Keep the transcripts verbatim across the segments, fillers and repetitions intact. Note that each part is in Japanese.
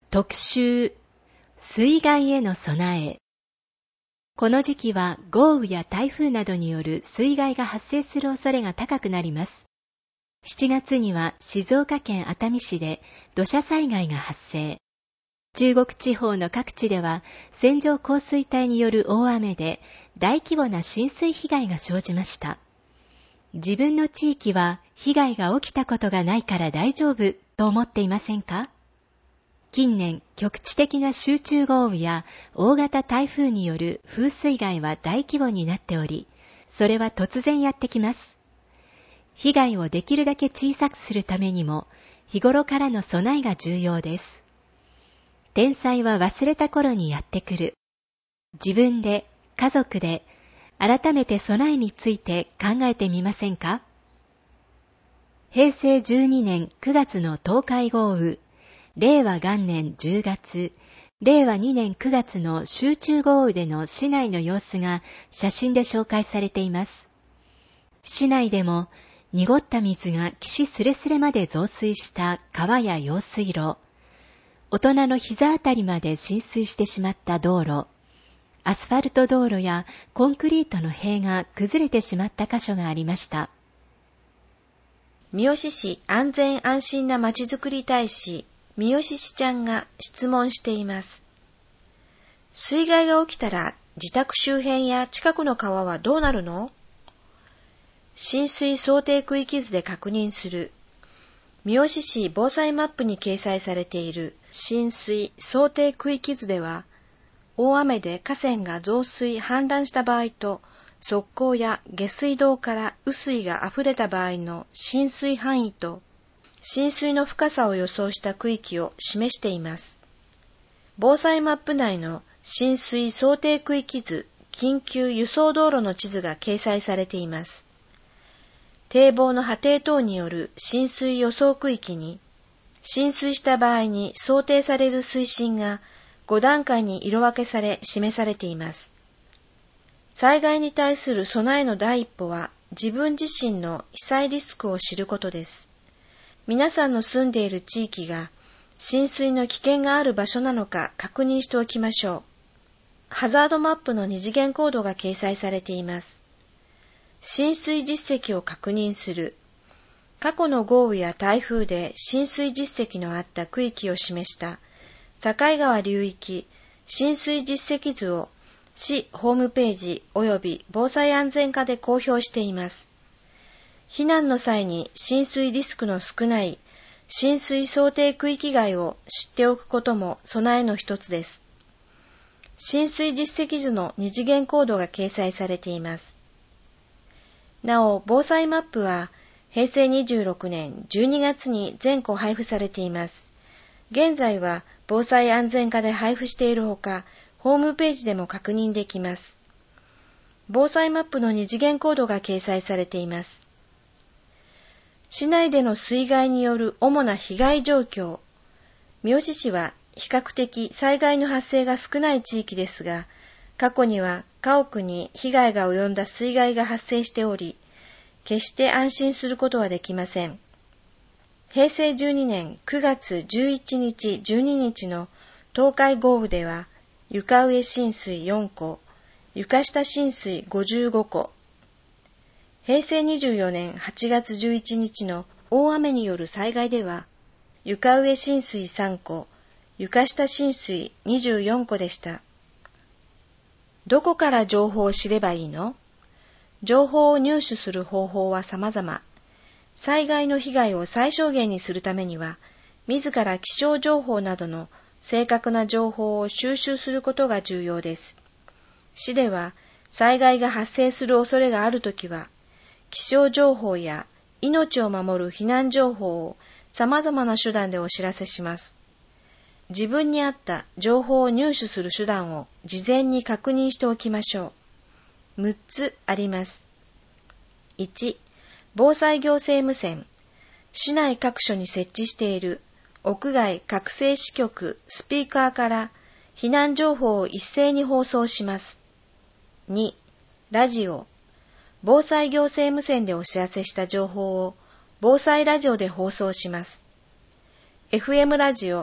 特集、水害への備え。この時期は豪雨や台風などによる水害が発生する恐れが高くなります。しちがつには静岡県熱海市で土砂災害が発生。中国地方の各地では線状降水帯による大雨で大規模な浸水被害が生じました。自分の地域は被害が起きたことがないから大丈夫と思っていませんか？近年、局地的な集中豪雨や大型台風による風水害は大規模になっており、それは突然やってきます。被害をできるだけ小さくするためにも、日頃からの備えが重要です。天災は忘れた頃にやってくる。自分で、家族で、改めて備えについて考えてみませんか？へいせいじゅうにねんくがつの東海豪雨、れいわ元年じゅうがつ、れいわにねんくがつの集中豪雨での市内の様子が写真で紹介されています。市内でも濁った水が岸すれすれまで増水した川や用水路、大人の膝あたりまで浸水してしまった道路、アスファルト道路やコンクリートの塀が崩れてしまった箇所がありました。 三好市安全安心なまちづくり大使、三好市ちゃんが質問しています。水害が起きたら自宅周辺や近くの川はどうなるの？浸水想定区域図で確認する。三好市防災マップに掲載されている浸水想定区域図では、大雨で河川が増水氾濫した場合と、側溝や下水道から雨水が溢れた場合の浸水範囲と、浸水の深さを予想した区域を示しています。防災マップ内の浸水想定区域図、緊急輸送道路の地図が掲載されています。堤防の破堤等による浸水予想区域に、浸水した場合に想定される水深がごだんかいに色分けされ示されています。災害に対する備えの第一歩は自分自身の被災リスクを知ることです。皆さんの住んでいる地域が浸水の危険がある場所なのか確認しておきましょう。ハザードマップの二次元コードが掲載されています。浸水実績を確認する。過去の豪雨や台風で浸水実績のあった区域を示した境川流域浸水実績図を市ホームページ及び防災安全課で公表しています。避難の際に浸水リスクの少ない浸水想定区域外を知っておくことも備えの一つです。浸水実績図の二次元コードが掲載されています。なお、防災マップはへいせいにじゅうろくねんじゅうにがつに全戸配布されています。現在は防災安全課で配布しているほか、ホームページでも確認できます。防災マップの二次元コードが掲載されています。市内での水害による主な被害状況。三好市は比較的災害の発生が少ない地域ですが、過去には家屋に被害が及んだ水害が発生しており、決して安心することはできません。へいせいじゅうにねんくがつじゅういちにちじゅうににちの東海豪雨では、床上浸水よんこ、床下浸水ごじゅうごこ、へいせいにじゅうよねんはちがつじゅういちにちの大雨による災害では、床上浸水さんこ、床下浸水にじゅうよんこでした。どこから情報を知ればいいの？情報を入手する方法は様々。災害の被害を最小限にするためには、自ら気象情報などの正確な情報を収集することが重要です。市では、災害が発生する恐れがあるときは、気象情報や命を守る避難情報を様々な手段でお知らせします。自分に合った情報を入手する手段を事前に確認しておきましょう。むっつあります。いち、防災行政無線。市内各所に設置している屋外各制支局スピーカーから避難情報を一斉に放送します。に、ラジオ。防災行政無線でお知らせした情報を防災ラジオで放送します。エフエム ラジオ、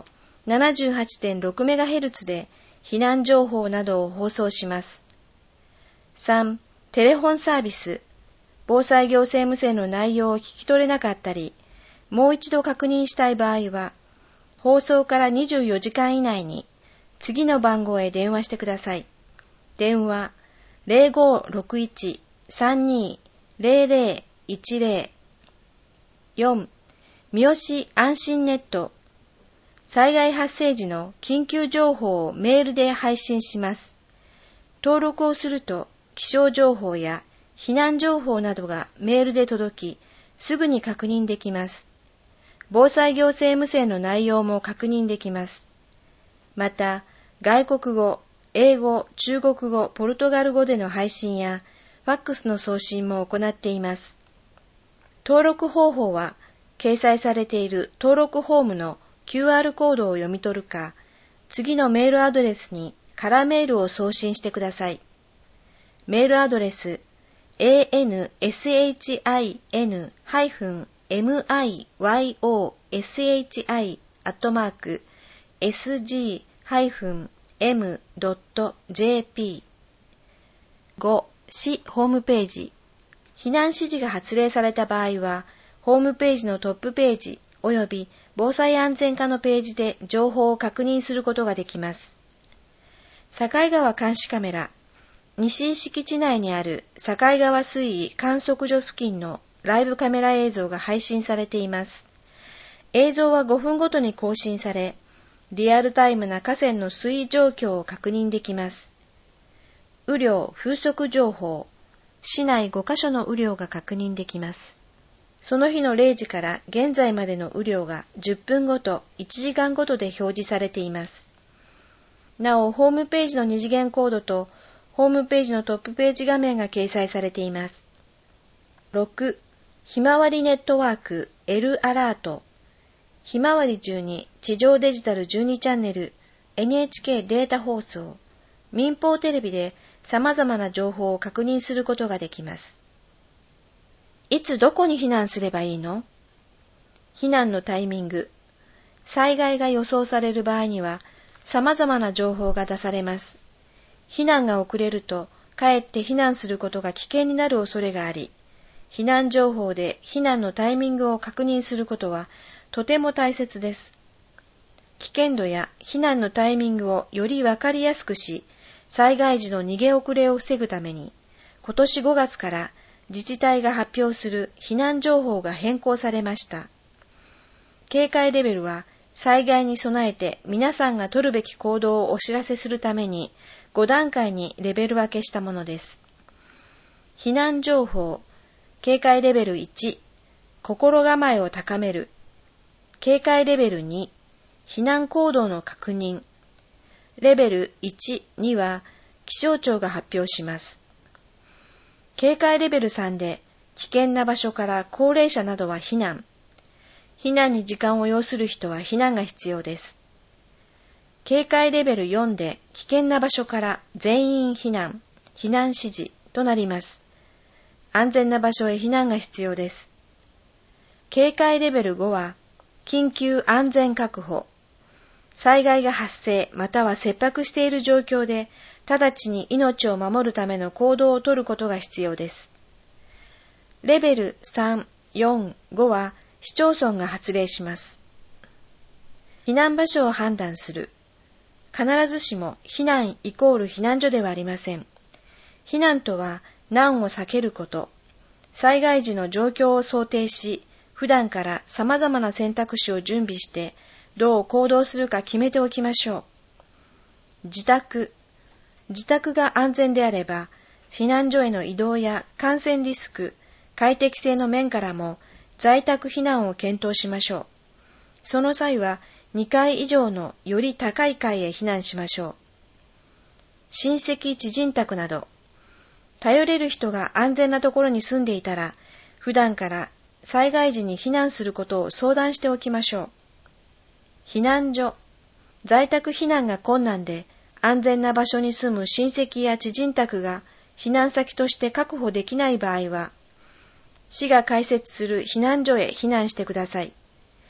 ななじゅうはちてんろくメガヘルツ で避難情報などを放送します。さん. テレフォンサービス。防災行政無線の内容を聞き取れなかったり、もう一度確認したい場合は、放送からにじゅうよじかん以内に次の番号へ電話してください。電話 ゼロごーろくいち さんにー ゼロゼロいちゼロ。よん. 三好安心ネット。災害発生時の緊急情報をメールで配信します。登録をすると気象情報や避難情報などがメールで届き、すぐに確認できます。防災行政無線の内容も確認できます。また、外国語、英語、中国語、ポルトガル語での配信やファックスの送信も行っています。登録方法は、掲載されている登録フォームの キューアール コードを読み取るか、次のメールアドレスにカラーメールを送信してください。メールアドレス エーエヌエスエイチアイエヌエムアイワイオーエスエイチアイ アットマーク エスジー エム ドット ジェーピー。ご. 市ホームページ。避難指示が発令された場合は、ホームページのトップページ及び防災安全課のページで情報を確認することができます。境川監視カメラ。西井敷地内にある境川水位観測所付近のライブカメラ映像が配信されています。映像はごふんごとに更新され、リアルタイムな河川の水位状況を確認できます。雨量・風速情報。市内ごカ所の雨量が確認できます。その日のれいじから現在までの雨量がじゅっぷんごと、いちじかんごとで表示されています。なお、ホームページの二次元コードとホームページのトップページ画面が掲載されています。ろく. ひまわりネットワーク L アラート。ひまわりじゅうに地上デジタルじゅうにチャンネル エヌエイチケー データ放送、民放テレビで様々な情報を確認することができます。いつどこに避難すればいいの？避難のタイミング。災害が予想される場合には様々な情報が出されます。避難が遅れると、かえって避難することが危険になる恐れがあり、避難情報で避難のタイミングを確認することはとても大切です。危険度や避難のタイミングをよりわかりやすくし、災害時の逃げ遅れを防ぐために、今年ごがつから自治体が発表する避難情報が変更されました。警戒レベルは災害に備えて皆さんが取るべき行動をお知らせするためにごだんかいにレベル分けしたものです。避難情報、警戒レベルいち、心構えを高める。警戒レベルに、避難行動の確認。レベルいち、には気象庁が発表します。警戒レベルさんで危険な場所から高齢者などは避難。避難に時間を要する人は避難が必要です。警戒レベルよんで危険な場所から全員避難、避難指示となります。安全な場所へ避難が必要です。警戒レベルごは緊急安全確保。災害が発生または切迫している状況で直ちに命を守るための行動をとることが必要です。レベルさん、よん、ごは市町村が発令します。避難場所を判断する。必ずしも避難イコール避難所ではありません。避難とは難を避けること。災害時の状況を想定し、普段から様々な選択肢を準備して、どう行動するか決めておきましょう。自宅。自宅が安全であれば、避難所への移動や感染リスク、快適性の面からも在宅避難を検討しましょう。その際はにかい以上のより高い階へ避難しましょう。親戚知人宅など、頼れる人が安全なところに住んでいたら、普段から災害時に避難することを相談しておきましょう。避難所。在宅避難が困難で安全な場所に住む親戚や知人宅が避難先として確保できない場合は、市が開設する避難所へ避難してください。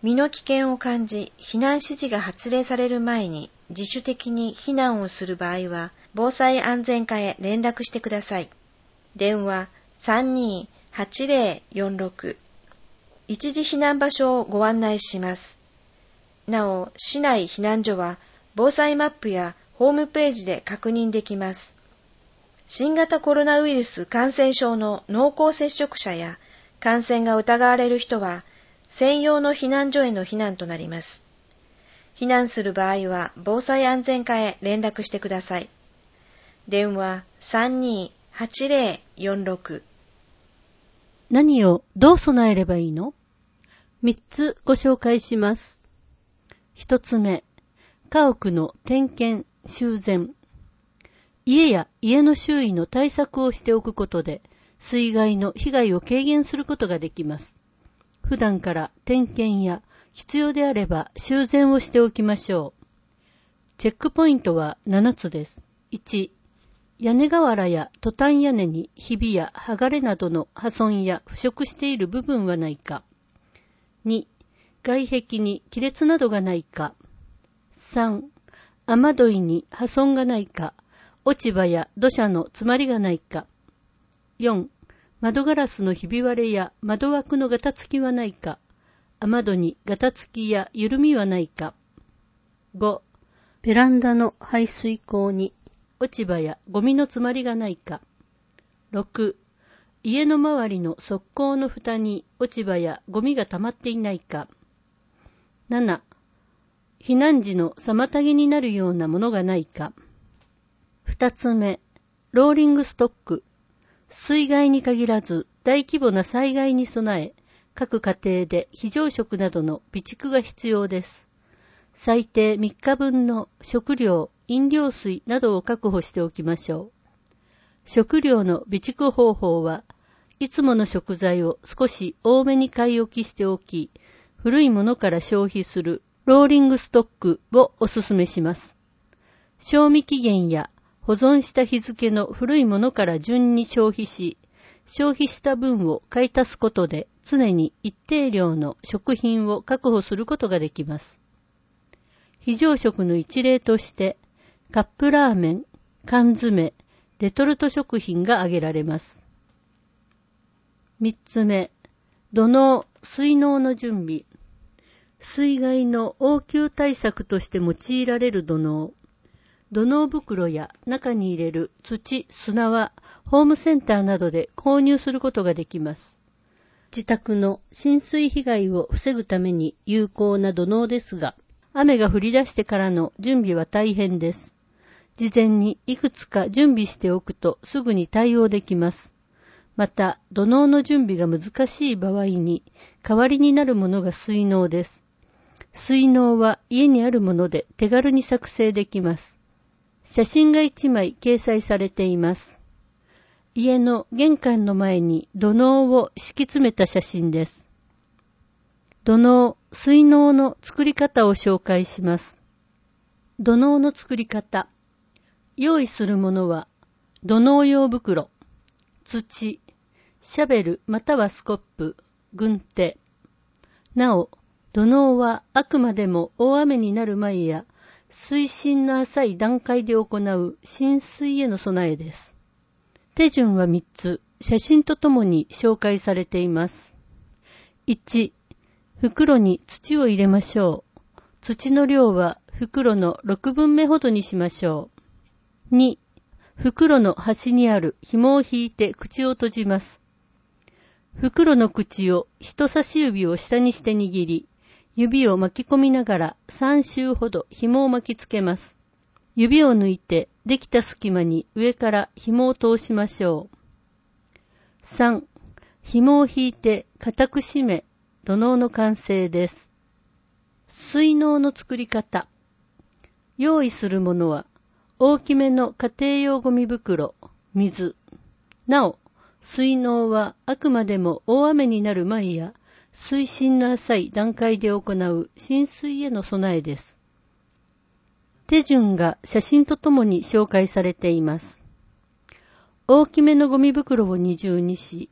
身の危険を感じ、避難指示が発令される前に自主的に避難をする場合は、防災安全課へ連絡してください。電話 さんにーはちぜろよんろく。一時避難場所をご案内します。なお、市内避難所は防災マップやホームページで確認できます。新型コロナウイルス感染症の濃厚接触者や感染が疑われる人は、専用の避難所への避難となります。避難する場合は防災安全課へ連絡してください。電話 さんにーはちぜろよんろく。 何をどう備えればいいの？みっつご紹介します。ひとつめ、家屋の点検・修繕。家や家の周囲の対策をしておくことで、水害の被害を軽減することができます。普段から点検や必要であれば修繕をしておきましょう。チェックポイントはななつです。いち、屋根瓦やトタン屋根にひびや剥がれなどの破損や腐食している部分はないか。に、外壁に亀裂などがないか。さん、雨どいに破損がないか。落ち葉や土砂の詰まりがないか。よん、窓ガラスのひび割れや窓枠のガタつきはないか。雨戸にガタつきや緩みはないか。ご、ベランダの排水口に落ち葉やゴミの詰まりがないか。ろく、家の周りの側溝の蓋に落ち葉やゴミが溜まっていないか。なな、避難時の妨げになるようなものがないか。二つ目、ローリングストック。水害に限らず大規模な災害に備え、各家庭で非常食などの備蓄が必要です。最低みっかぶんの食料、飲料水などを確保しておきましょう。食料の備蓄方法は、いつもの食材を少し多めに買い置きしておき、古いものから消費するローリングストックをお勧めします。賞味期限や保存した日付の古いものから順に消費し、消費した分を買い足すことで常に一定量の食品を確保することができます。非常食の一例として、カップラーメン、缶詰、レトルト食品が挙げられます。三つ目、土のう、水のうの準備。水害の応急対策として用いられる土のう。土のう袋や中に入れる土、砂はホームセンターなどで購入することができます。自宅の浸水被害を防ぐために有効な土のうですが、雨が降り出してからの準備は大変です。事前にいくつか準備しておくとすぐに対応できます。また、土のうの準備が難しい場合に代わりになるものが水のうです。水のうは家にあるもので手軽に作成できます。写真がいちまい掲載されています。家の玄関の前に土のうを敷き詰めた写真です。土のう、水のうの作り方を紹介します。土のうの作り方。用意するものは、土のう用袋、土、シャベルまたはスコップ、軍手。なお、土のうはあくまでも大雨になる前や、水深の浅い段階で行う浸水への備えです。手順はみっつ、写真とともに紹介されています。いち、袋に土を入れましょう。土の量は袋のろくぶんめほどにしましょう。に、袋の端にある紐を引いて口を閉じます。袋の口を人差し指を下にして握り、指を巻き込みながらさん周ほど紐を巻きつけます。指を抜いてできた隙間に上から紐を通しましょう。さん、紐を引いて固く締め、土のうの完成です。水のうの作り方。用意するものは、大きめの家庭用ゴミ袋、水。なお、水のうはあくまでも大雨になる前や、水深の浅い段階で行う浸水への備えです。手順が写真とともに紹介されています。大きめのゴミ袋を二重にし、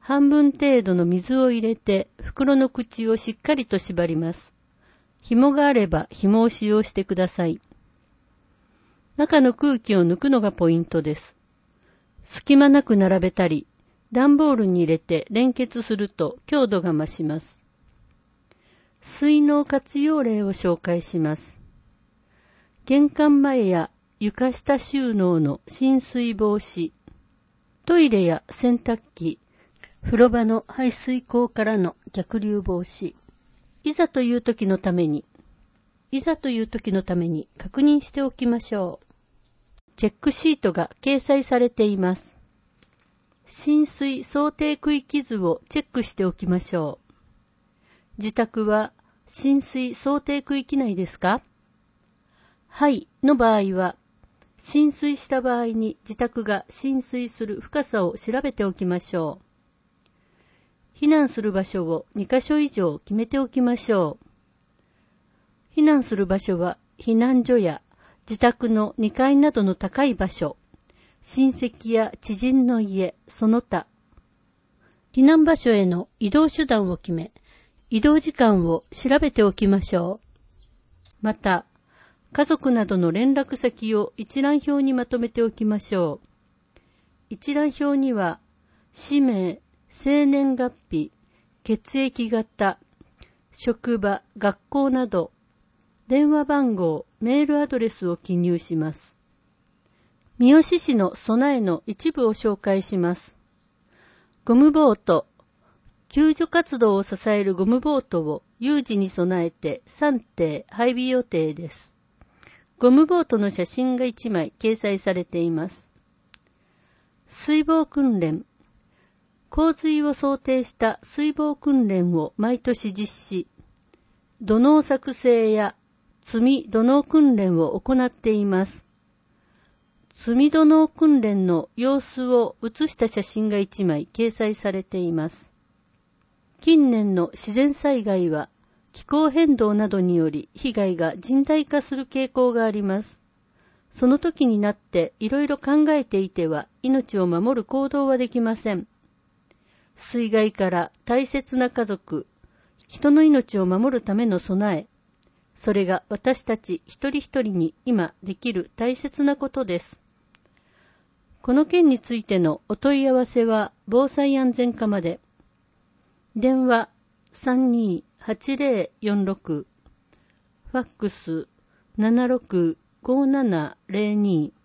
半分程度の水を入れて袋の口をしっかりと縛ります。紐があれば紐を使用してください。中の空気を抜くのがポイントです。隙間なく並べたり、段ボールに入れて連結すると強度が増します。水の活用例を紹介します。玄関前や床下収納の浸水防止、トイレや洗濯機、風呂場の排水口からの逆流防止、いざという時のために、いざという時のために確認しておきましょう。チェックシートが掲載されています。浸水想定区域図をチェックしておきましょう。自宅は浸水想定区域内ですか？はいの場合は、浸水した場合に自宅が浸水する深さを調べておきましょう。避難する場所をにカ所以上決めておきましょう。避難する場所は避難所や自宅のにかいなどの高い場所、親戚や知人の家、その他。避難場所への移動手段を決め、移動時間を調べておきましょう。また、家族などの連絡先を一覧表にまとめておきましょう。一覧表には、氏名、生年月日、血液型、職場、学校など、電話番号、メールアドレスを記入します。三好市の備えの一部を紹介します。ゴムボート、救助活動を支えるゴムボートを有事に備えてさんてい配備予定です。ゴムボートの写真がいちまい掲載されています。水防訓練、洪水を想定した水防訓練を毎年実施。土のう作成や積み土のう訓練を行っています。積み土のう訓練の様子を写した写真がいちまい掲載されています。近年の自然災害は気候変動などにより被害が甚大化する傾向があります。その時になっていろいろ考えていては命を守る行動はできません。水害から大切な家族、人の命を守るための備え、それが私たち一人一人に今できる大切なことです。この件についてのお問い合わせは防災安全課まで。電話 さんにーはちぜろよんろく、ファックス ななろくごーななぜろにー